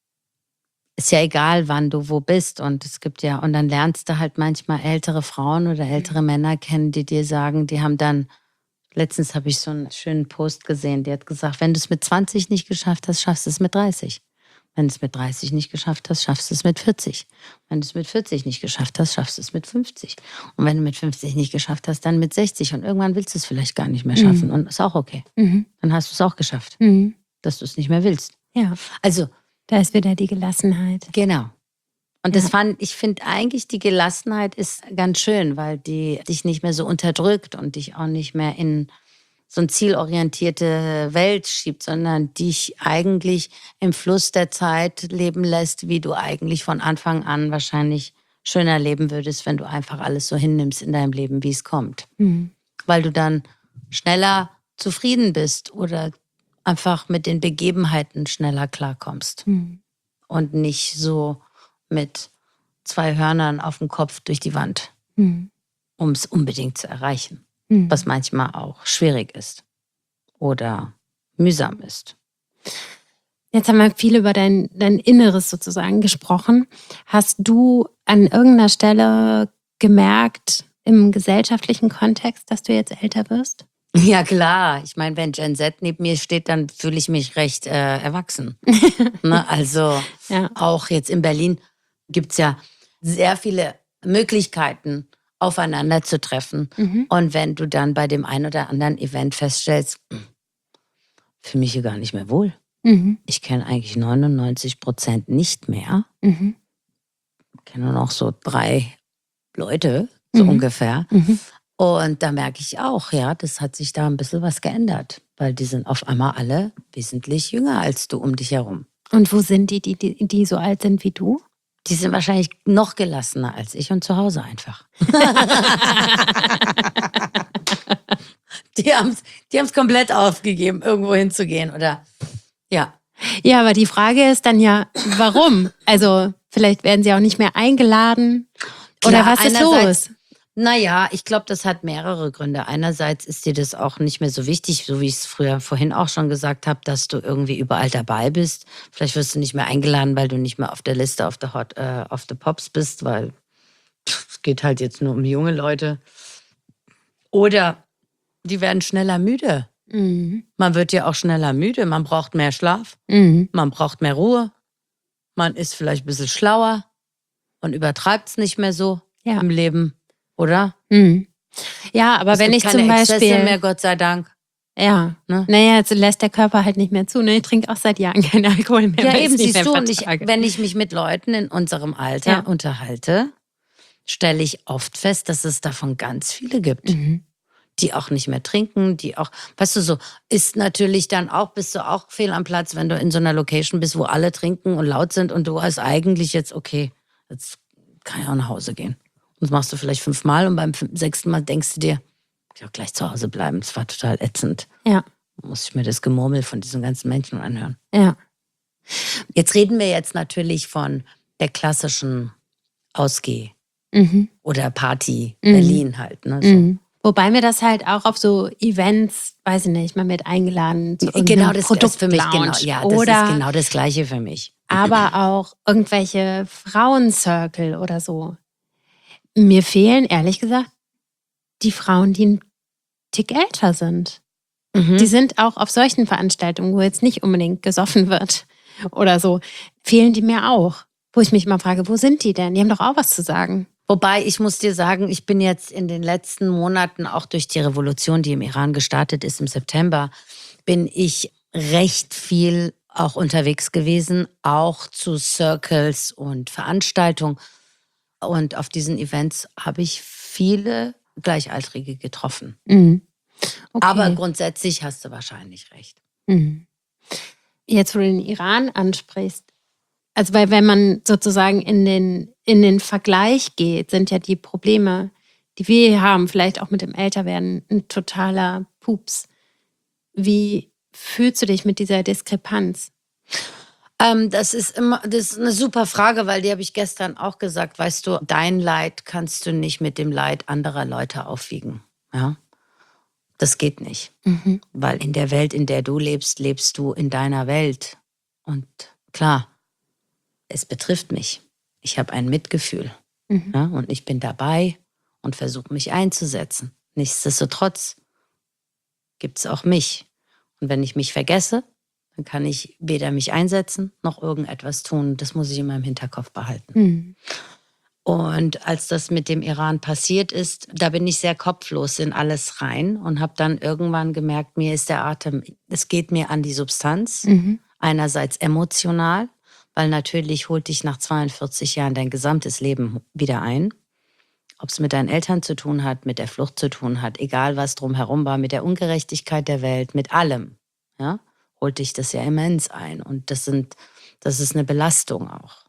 ist ja egal, wann du wo bist und es gibt ja, und dann lernst du halt manchmal ältere Frauen oder ältere mhm. Männer kennen, die dir sagen, die haben dann, letztens habe ich so einen schönen Post gesehen, die hat gesagt, wenn du es mit zwanzig nicht geschafft hast, schaffst du es mit dreißig. Wenn du es mit dreißig nicht geschafft hast, schaffst du es mit vierzig. Wenn du es mit vierzig nicht geschafft hast, schaffst du es mit fünfzig. Und wenn du mit fünfzig nicht geschafft hast, dann mit sechzig. Und irgendwann willst du es vielleicht gar nicht mehr schaffen. Mhm. Und ist auch okay. Mhm. Dann hast du es auch geschafft, mhm. dass du es nicht mehr willst. Ja. Also, da ist wieder die Gelassenheit. Genau. Und ja. das fand, ich finde eigentlich, die Gelassenheit ist ganz schön, weil die dich nicht mehr so unterdrückt und dich auch nicht mehr in so eine zielorientierte Welt schiebt, sondern dich eigentlich im Fluss der Zeit leben lässt, wie du eigentlich von Anfang an wahrscheinlich schöner leben würdest, wenn du einfach alles so hinnimmst in deinem Leben, wie es kommt. Mhm. Weil du dann schneller zufrieden bist oder einfach mit den Begebenheiten schneller klarkommst. Mhm. Und nicht so mit zwei Hörnern auf dem Kopf durch die Wand, mhm. um es unbedingt zu erreichen. Mhm. Was manchmal auch schwierig ist oder mühsam ist. Jetzt haben wir viel über dein, dein Inneres sozusagen gesprochen. Hast du an irgendeiner Stelle gemerkt, im gesellschaftlichen Kontext, dass du jetzt älter wirst? Ja klar, ich meine, wenn Gen Z neben mir steht, dann fühle ich mich recht äh, erwachsen. Ne? Also ja. Auch jetzt in Berlin gibt es ja sehr viele Möglichkeiten, aufeinander zu treffen. Mhm. Und wenn du dann bei dem einen oder anderen Event feststellst, fühle mich hier gar nicht mehr wohl. Mhm. Ich kenne eigentlich neunundneunzig Prozent nicht mehr. Mhm. Ich kenne nur noch so drei Leute, so mhm. ungefähr. Mhm. Und da merke ich auch, ja, das hat sich da ein bisschen was geändert. Weil die sind auf einmal alle wesentlich jünger als du um dich herum. Und wo sind die, die, die, die so alt sind wie du? Die sind wahrscheinlich noch gelassener als ich und zu Hause einfach. die haben es die haben's komplett aufgegeben, irgendwo hinzugehen, oder? Ja. Ja, aber die Frage ist dann ja, warum? Also vielleicht werden sie auch nicht mehr eingeladen. Oder Klar, was ist los? Naja, ich glaube, das hat mehrere Gründe. Einerseits ist dir das auch nicht mehr so wichtig, so wie ich es früher vorhin auch schon gesagt habe, dass du irgendwie überall dabei bist. Vielleicht wirst du nicht mehr eingeladen, weil du nicht mehr auf der Liste auf der Hot, äh, auf der Pops bist, weil es geht halt jetzt nur um junge Leute. Oder die werden schneller müde. Mhm. Man wird ja auch schneller müde. Man braucht mehr Schlaf. Mhm. Man braucht mehr Ruhe. Man ist vielleicht ein bisschen schlauer und übertreibt es nicht mehr so ja. im Leben. Oder? Mhm. Ja, aber es wenn ich zum Beispiel... Exzesse mehr, Gott sei Dank. Ja, ne? Naja, jetzt lässt der Körper halt nicht mehr zu. Ne? Ich trinke auch seit Jahren keinen Alkohol mehr. Ja, eben, siehst du, und ich, wenn ich mich mit Leuten in unserem Alter ja. unterhalte, stelle ich oft fest, dass es davon ganz viele gibt. Mhm. Die auch nicht mehr trinken, die auch, weißt du, so ist natürlich dann auch, bist du auch fehl am Platz, wenn du in so einer Location bist, wo alle trinken und laut sind und du hast eigentlich jetzt, okay, jetzt kann ich auch nach Hause gehen. Und das machst du vielleicht fünfmal und beim sechsten Mal denkst du dir, ich will gleich zu Hause bleiben. Das war total ätzend. Ja. Muss ich mir das Gemurmel von diesen ganzen Menschen anhören. Ja. Jetzt reden wir jetzt natürlich von der klassischen Ausgeh- Mhm. Oder Party mhm. Berlin halt. Ne, so. mhm. Wobei mir das halt auch auf so Events, weiß ich nicht, man wird eingeladen zu genau das ist für mich genau, ja, das oder, ist genau das Gleiche für mich. Aber auch irgendwelche Frauencircle oder so. Mir fehlen, ehrlich gesagt, die Frauen, die einen Tick älter sind. Mhm. Die sind auch auf solchen Veranstaltungen, wo jetzt nicht unbedingt gesoffen wird oder so, fehlen die mir auch. Wo ich mich immer frage, wo sind die denn? Die haben doch auch was zu sagen. Wobei, ich muss dir sagen, ich bin jetzt in den letzten Monaten, auch durch die Revolution, die im Iran gestartet ist im September, bin ich recht viel auch unterwegs gewesen, auch zu Circles und Veranstaltungen. Und auf diesen Events habe ich viele Gleichaltrige getroffen. Mhm. Okay. Aber grundsätzlich hast du wahrscheinlich recht. Mhm. Jetzt, wo du den Iran ansprichst, also weil wenn man sozusagen in den, in den Vergleich geht, sind ja die Probleme, die wir hier haben, vielleicht auch mit dem Älterwerden, ein totaler Pups. Wie fühlst du dich mit dieser Diskrepanz? Ähm, das ist immer, das ist eine super Frage, weil die habe ich gestern auch gesagt. Weißt du, dein Leid kannst du nicht mit dem Leid anderer Leute aufwiegen. Ja? Das geht nicht. Mhm. Weil in der Welt, in der du lebst, lebst du in deiner Welt. Und klar, es betrifft mich. Ich habe ein Mitgefühl. Mhm. Ja, und ich bin dabei und versuche mich einzusetzen. Nichtsdestotrotz gibt es auch mich. Und wenn ich mich vergesse, dann kann ich weder mich einsetzen noch irgendetwas tun. Das muss ich in meinem Hinterkopf behalten. Mhm. Und als das mit dem Iran passiert ist, da bin ich sehr kopflos in alles rein und habe dann irgendwann gemerkt, mir ist der Atem, es geht mir an die Substanz. Mhm. Einerseits emotional, weil natürlich holt dich nach zweiundvierzig Jahren dein gesamtes Leben wieder ein. Ob es mit deinen Eltern zu tun hat, mit der Flucht zu tun hat, egal was drumherum war, mit der Ungerechtigkeit der Welt, mit allem, ja, holt dich das ja immens ein. Und das sind, das ist eine Belastung auch.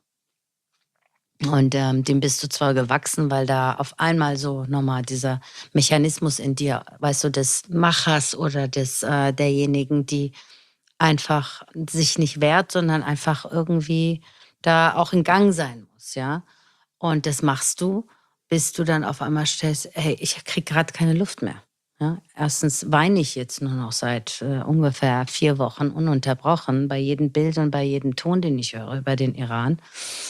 Und ähm, dem bist du zwar gewachsen, weil da auf einmal so nochmal dieser Mechanismus in dir, weißt du, des Machers oder des äh, derjenigen, die einfach sich nicht wehrt, sondern einfach irgendwie da auch in Gang sein muss, ja. Und das machst du, bis du dann auf einmal stellst, hey, ich krieg gerade keine Luft mehr. Ja? Erstens weine ich jetzt nur noch seit äh, ungefähr vier Wochen ununterbrochen bei jedem Bild und bei jedem Ton, den ich höre über den Iran.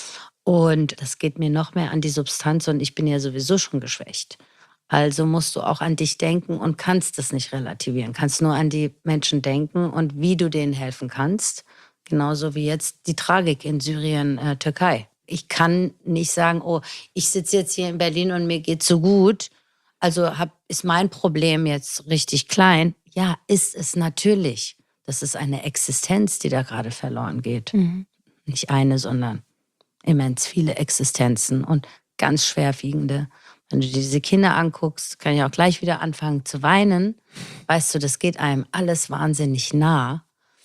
Und das geht mir noch mehr an die Substanz und ich bin ja sowieso schon geschwächt. Also musst du auch an dich denken und kannst das nicht relativieren. Kannst nur an die Menschen denken und wie du denen helfen kannst. Genauso wie jetzt die Tragik in Syrien, äh, Türkei. Ich kann nicht sagen, oh, ich sitze jetzt hier in Berlin und mir geht's so gut. Also hab, ist mein Problem jetzt richtig klein? Ja, ist es natürlich. Das ist eine Existenz, die da gerade verloren geht. Mhm. Nicht eine, sondern immens viele Existenzen und ganz schwerwiegende. Wenn du dir diese Kinder anguckst, kann ich auch gleich wieder anfangen zu weinen. Weißt du, das geht einem alles wahnsinnig nah.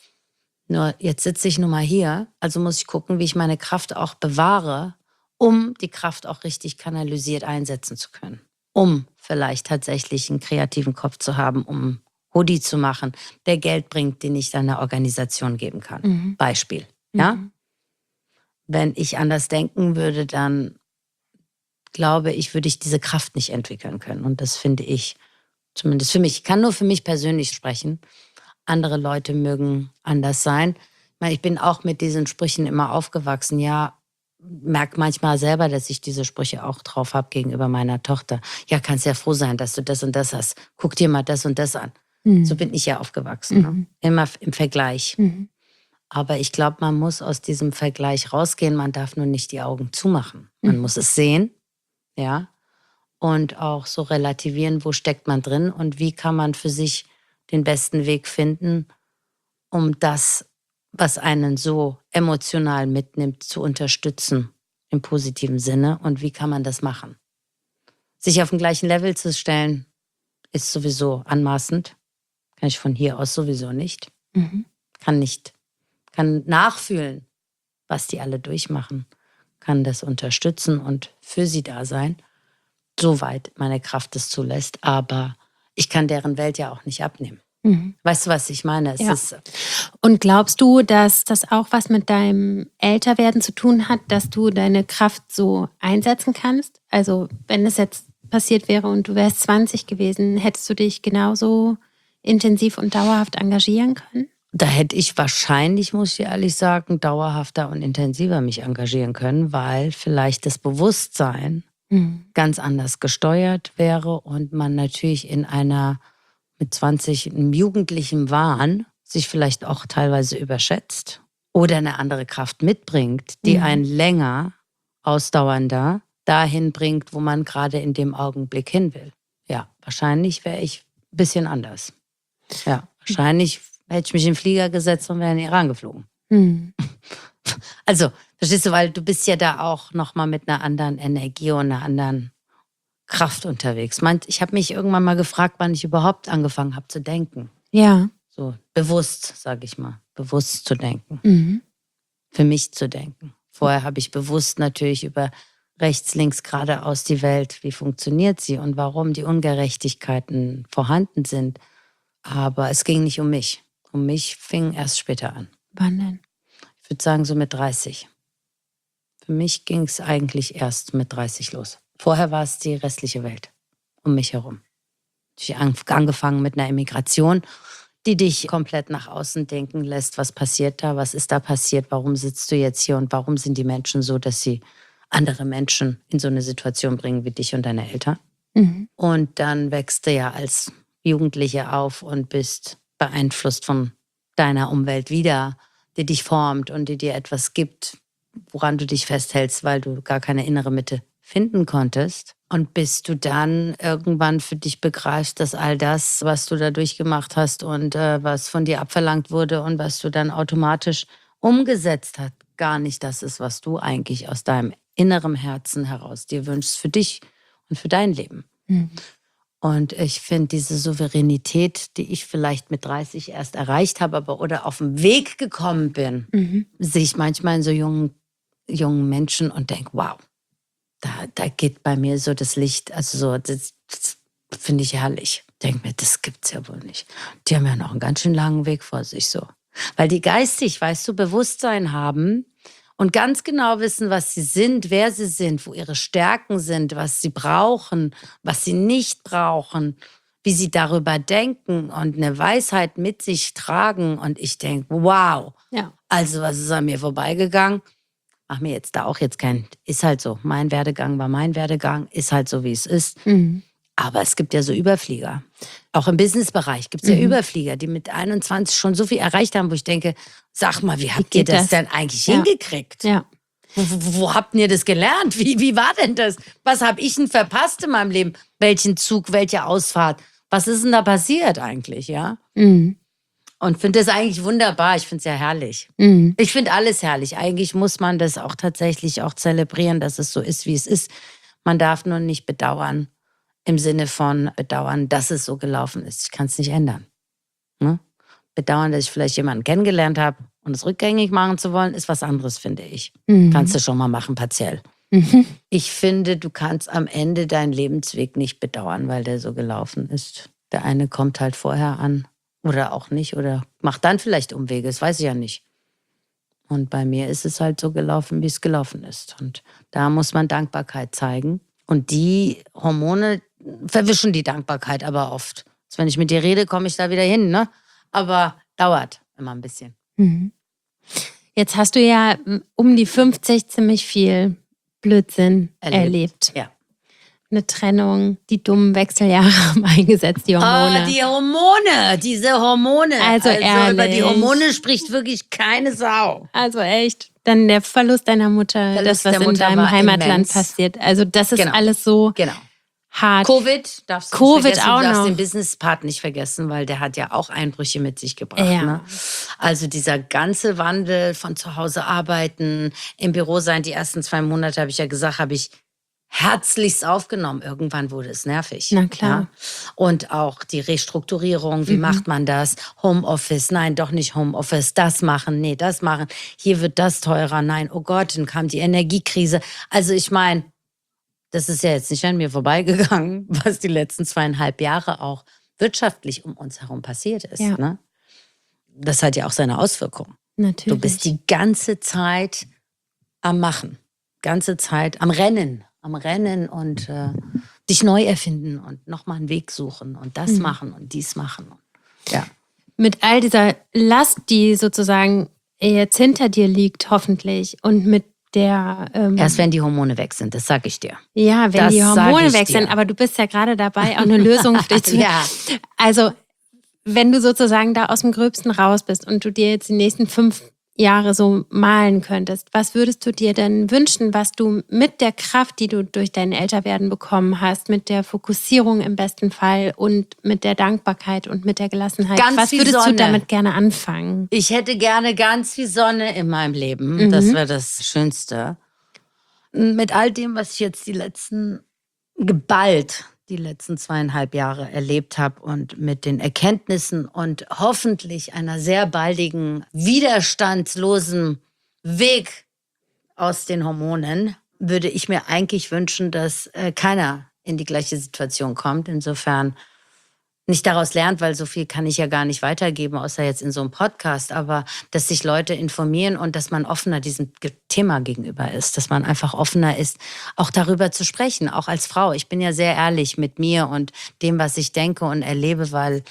Nur jetzt sitze ich nun mal hier, also muss ich gucken, wie ich meine Kraft auch bewahre, um die Kraft auch richtig kanalisiert einsetzen zu können. Um vielleicht tatsächlich einen kreativen Kopf zu haben, um Hoodie zu machen, der Geld bringt, den ich dann einer Organisation geben kann. Mhm. Beispiel, ja? Mhm. Wenn ich anders denken würde, dann glaube ich, würde ich diese Kraft nicht entwickeln können. Und das finde ich, zumindest für mich, ich kann nur für mich persönlich sprechen. Andere Leute mögen anders sein. Ich meine, ich bin auch mit diesen Sprüchen immer aufgewachsen. Ja, merke manchmal selber, dass ich diese Sprüche auch drauf habe gegenüber meiner Tochter. Ja, kannst ja froh sein, dass du das und das hast. Guck dir mal das und das an. Mhm. So bin ich ja aufgewachsen. Mhm. Ne? Immer im Vergleich. Mhm. Aber ich glaube, man muss aus diesem Vergleich rausgehen. Man darf nur nicht die Augen zumachen. Man mhm. muss es sehen, ja, und auch so relativieren, wo steckt man drin und wie kann man für sich den besten Weg finden, um das, was einen so emotional mitnimmt, zu unterstützen im positiven Sinne. Und wie kann man das machen? Sich auf den gleichen Level zu stellen, ist sowieso anmaßend. Kann ich von hier aus sowieso nicht. Mhm. Kann nicht. Kann nachfühlen, was die alle durchmachen. Kann das unterstützen und für sie da sein, soweit meine Kraft es zulässt. Aber ich kann deren Welt ja auch nicht abnehmen. Mhm. Weißt du, was ich meine? Es ja. ist Und glaubst du, dass das auch was mit deinem Älterwerden zu tun hat, dass du deine Kraft so einsetzen kannst? Also wenn es jetzt passiert wäre und du wärst zwanzig gewesen, hättest du dich genauso intensiv und dauerhaft engagieren können? Da hätte ich wahrscheinlich, muss ich ehrlich sagen, dauerhafter und intensiver mich engagieren können, weil vielleicht das Bewusstsein mhm. ganz anders gesteuert wäre und man natürlich in einer mit zwanzig einem jugendlichen Wahn sich vielleicht auch teilweise überschätzt oder eine andere Kraft mitbringt, die mhm. einen länger, ausdauernder dahin bringt, wo man gerade in dem Augenblick hin will. Ja, wahrscheinlich wäre ich ein bisschen anders. Ja, wahrscheinlich hätte ich mich in den Flieger gesetzt und wäre in den Iran geflogen. Mhm. Also, verstehst du, weil du bist ja da auch nochmal mit einer anderen Energie und einer anderen Kraft unterwegs. Ich habe mich irgendwann mal gefragt, wann ich überhaupt angefangen habe zu denken. Ja. So bewusst, sage ich mal, bewusst zu denken. Mhm. Für mich zu denken. Vorher habe ich bewusst natürlich über rechts, links, geradeaus die Welt, wie funktioniert sie und warum die Ungerechtigkeiten vorhanden sind. Aber es ging nicht um mich. Um mich fing erst später an. Wann denn? Ich würde sagen so mit dreißig. Für mich ging es eigentlich erst mit dreißig los. Vorher war es die restliche Welt um mich herum. Ich habe angefangen mit einer Emigration, die dich komplett nach außen denken lässt. Was passiert da? Was ist da passiert? Warum sitzt du jetzt hier? Und warum sind die Menschen so, dass sie andere Menschen in so eine Situation bringen wie dich und deine Eltern? Mhm. Und dann wächst du ja als Jugendliche auf und bist beeinflusst von deiner Umwelt wieder, die dich formt und die dir etwas gibt, woran du dich festhältst, weil du gar keine innere Mitte finden konntest. Und bis du dann irgendwann für dich begreifst, dass all das, was du da durchgemacht hast und äh, was von dir abverlangt wurde und was du dann automatisch umgesetzt hast, gar nicht das ist, was du eigentlich aus deinem inneren Herzen heraus dir wünschst für dich und für dein Leben. Mhm. Und ich finde diese Souveränität, die ich vielleicht mit dreißig erst erreicht habe, aber oder auf den Weg gekommen bin, mhm. sehe ich manchmal in so jungen, jungen Menschen und denke, wow, da, da geht bei mir so das Licht, also so, das, das finde ich herrlich. Denke mir, das gibt's ja wohl nicht. Die haben ja noch einen ganz schön langen Weg vor sich so. Weil die geistig, weißt du, Bewusstsein haben und ganz genau wissen, was sie sind, wer sie sind, wo ihre Stärken sind, was sie brauchen, was sie nicht brauchen, wie sie darüber denken und eine Weisheit mit sich tragen. Und ich denke, wow, ja. Also was ist an mir vorbeigegangen? Mach mir jetzt da auch jetzt kein, ist halt so. Mein Werdegang war mein Werdegang, ist halt so, wie es ist. Mhm. Aber es gibt ja so Überflieger. Auch im Businessbereich gibt es ja mhm. Überflieger, die mit einundzwanzig schon so viel erreicht haben, wo ich denke, sag mal, wie habt wie ihr das, das denn eigentlich ja. hingekriegt? Ja. Wo, wo, wo habt ihr das gelernt? Wie, wie war denn das? Was habe ich denn verpasst in meinem Leben? Welchen Zug, welche Ausfahrt? Was ist denn da passiert eigentlich, ja? Mhm. Und finde das eigentlich wunderbar. Ich finde es ja herrlich. Mhm. Ich finde alles herrlich. Eigentlich muss man das auch tatsächlich auch zelebrieren, dass es so ist, wie es ist. Man darf nur nicht bedauern, im Sinne von bedauern, dass es so gelaufen ist. Ich kann es nicht ändern. Ne? Bedauern, dass ich vielleicht jemanden kennengelernt habe und es rückgängig machen zu wollen, ist was anderes, finde ich. Mhm. Kannst du schon mal machen, partiell. Mhm. Ich finde, du kannst am Ende deinen Lebensweg nicht bedauern, weil der so gelaufen ist. Der eine kommt halt vorher an oder auch nicht oder macht dann vielleicht Umwege, das weiß ich ja nicht. Und bei mir ist es halt so gelaufen, wie es gelaufen ist. Und da muss man Dankbarkeit zeigen. Und die Hormone verwischen die Dankbarkeit aber oft. Also wenn ich mit dir rede, komme ich da wieder hin, ne? Aber dauert immer ein bisschen. Mhm. Jetzt hast du ja um die fünfzig ziemlich viel Blödsinn erlebt. erlebt. Ja. Eine Trennung, die dummen Wechseljahre haben eingesetzt, die Hormone. Ah, die Hormone, diese Hormone. Also, also ehrlich. Über die Hormone spricht wirklich keine Sau. Also echt. Dann der Verlust deiner Mutter, Verlust das, was in Mutter deinem Heimatland immens. passiert. Also das ist genau. alles so genau. hart. Covid darfst du Covid nicht vergessen. Auch du darfst noch. den Business-Part nicht vergessen, weil der hat ja auch Einbrüche mit sich gebracht. Ja. Ne? Also dieser ganze Wandel von zu Hause arbeiten, im Büro sein, die ersten zwei Monate, habe ich ja gesagt, habe ich herzlichst aufgenommen. Irgendwann wurde es nervig. Na klar. Ja? Und auch die Restrukturierung, wie mhm. macht man das? Homeoffice, nein, doch nicht Homeoffice, das machen, nee, das machen. Hier wird das teurer, nein, oh Gott, dann kam die Energiekrise. Also ich meine, das ist ja jetzt nicht an mir vorbeigegangen, was die letzten zweieinhalb Jahre auch wirtschaftlich um uns herum passiert ist. Ja. Ne? Das hat ja auch seine Auswirkungen. Natürlich. Du bist die ganze Zeit am Machen, ganze Zeit am Rennen, am Rennen und äh, dich neu erfinden und nochmal einen Weg suchen und das mhm. machen und dies machen. Ja. Mit all dieser Last, die sozusagen jetzt hinter dir liegt, hoffentlich, und mit der... Ähm, Erst wenn die Hormone weg sind, das sag ich dir. Ja, wenn das die Hormone weg dir. sind, aber du bist ja gerade dabei, auch eine Lösung für dich zu finden. Ja. Also, wenn du sozusagen da aus dem Gröbsten raus bist und du dir jetzt die nächsten fünf Jahre so malen könntest, was würdest du dir denn wünschen, was du mit der Kraft, die du durch dein Älterwerden bekommen hast, mit der Fokussierung im besten Fall und mit der Dankbarkeit und mit der Gelassenheit, ganz was würdest Sonne. du damit gerne anfangen? Ich hätte gerne ganz viel Sonne in meinem Leben. Mhm. Das wäre das Schönste. Mit all dem, was ich jetzt die letzten, geballt die letzten zweieinhalb Jahre erlebt habe und mit den Erkenntnissen und hoffentlich einer sehr baldigen, widerstandslosen Weg aus den Hormonen, würde ich mir eigentlich wünschen, dass äh, keiner in die gleiche Situation kommt. Insofern nicht daraus lernt, weil so viel kann ich ja gar nicht weitergeben, außer jetzt in so einem Podcast, aber dass sich Leute informieren und dass man offener diesem Thema gegenüber ist, dass man einfach offener ist, auch darüber zu sprechen, auch als Frau. Ich bin ja sehr ehrlich mit mir und dem, was ich denke und erlebe, weil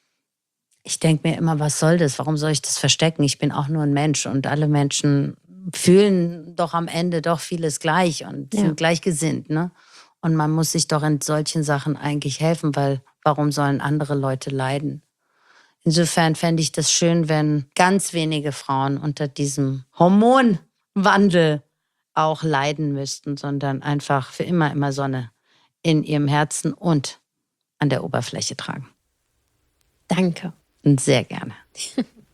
ich denke mir immer, was soll das? Warum soll ich das verstecken? Ich bin auch nur ein Mensch und alle Menschen fühlen doch am Ende doch vieles gleich und sind ja. gleichgesinnt, ne? Und man muss sich doch in solchen Sachen eigentlich helfen, weil warum sollen andere Leute leiden? Insofern fände ich das schön, wenn ganz wenige Frauen unter diesem Hormonwandel auch leiden müssten, sondern einfach für immer, immer Sonne in ihrem Herzen und an der Oberfläche tragen. Danke. Und sehr gerne.